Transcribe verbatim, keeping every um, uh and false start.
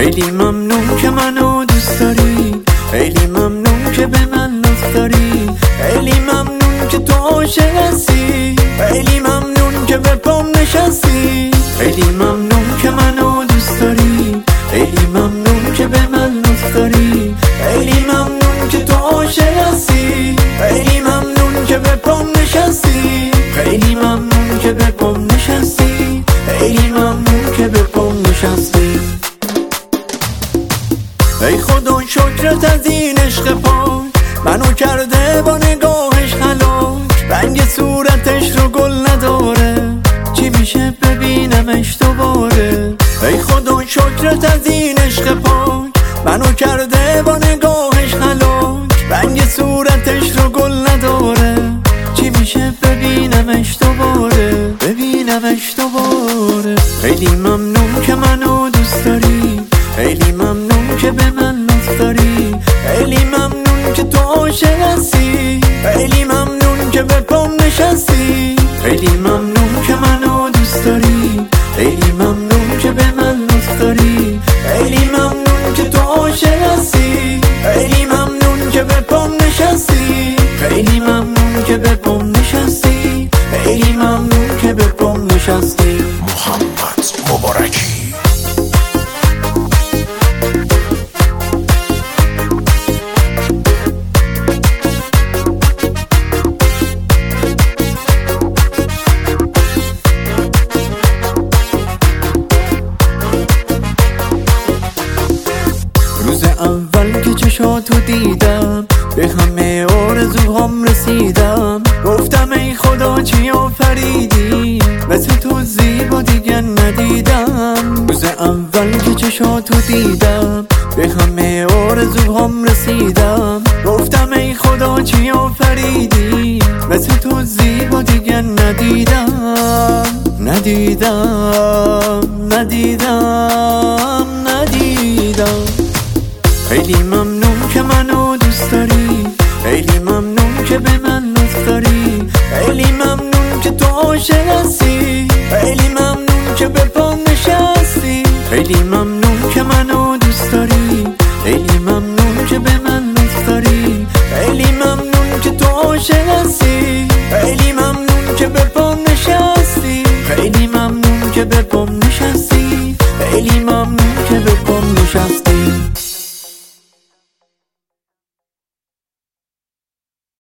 خیلی ممنون که منو دوست داری، خیلی ممنون که به من لطف داری، خیلی ممنون که تو عاشق هستی، خیلی ممنون که به پام نشستی. خیلی ممنون که منو دوست داری، خیلی ممنون که به من لطف داری، خیلی ممنون که تو عاشق هستی، خیلی ممنون که به پام نشستی، خیلی ممنون که به پام نشستی، خیلی ممنون که به پام نشستی. ای خدا شکرت از این عشق پاک، منو کرده با نگاهش هلاک. رنگ صورتش رو گل نداره، چی میشه ببینمش دوباره. ای خدا شکرت از این عشق پاک، منو کرده با نگاهش هلاک. رنگ صورتش رو گل نداره، چی میشه ببینمش دوباره، ببینمش دوباره. خیلی ممنون که منو دوست داری، خیلی ممنون که به من لطف داری، خیلی ممنون که تو عاشق هستی، خیلی ممنون که به پام نشستی. خیلی ممنون که منو دوست داری، خیلی ممنون که به من لطف داری، خیلی ممنون که تو عاشق هستی، خیلی ممنون که به پام نشستی، خیلی ممنون که به پام نشستی، خیلی ممنون که به پام نشستی. محمد مبارکی. روز اول که چشاتو دیدم، به همه آرزوهام رسیدم. گفتم ای خدا چی آفریدی، مثل تو زیبا دیگه ندیدم. روز اول که چشاتو دیدم، به همه آرزوهام رسیدم. گفتم ای خدا چی آفریدی، مثل تو زیبا دیگه ندیدم. ندیدم ندیدم ندیدم. خیلی ممنون که منو دوست داری، خیلی ممنون که به من لطف داری، خیلی ممنون که تو عاشق هستی، خیلی ممنون که به پام نشستی. خیلی ممنون که منو دوست داری، خیلی ممنون که به من لطف داری، خیلی ممنون که تو عاشق هستی، خیلی ممنون که به پام نشستی، خیلی ممنون که به پام نشستی، خیلی ممنون که به پام نشستی.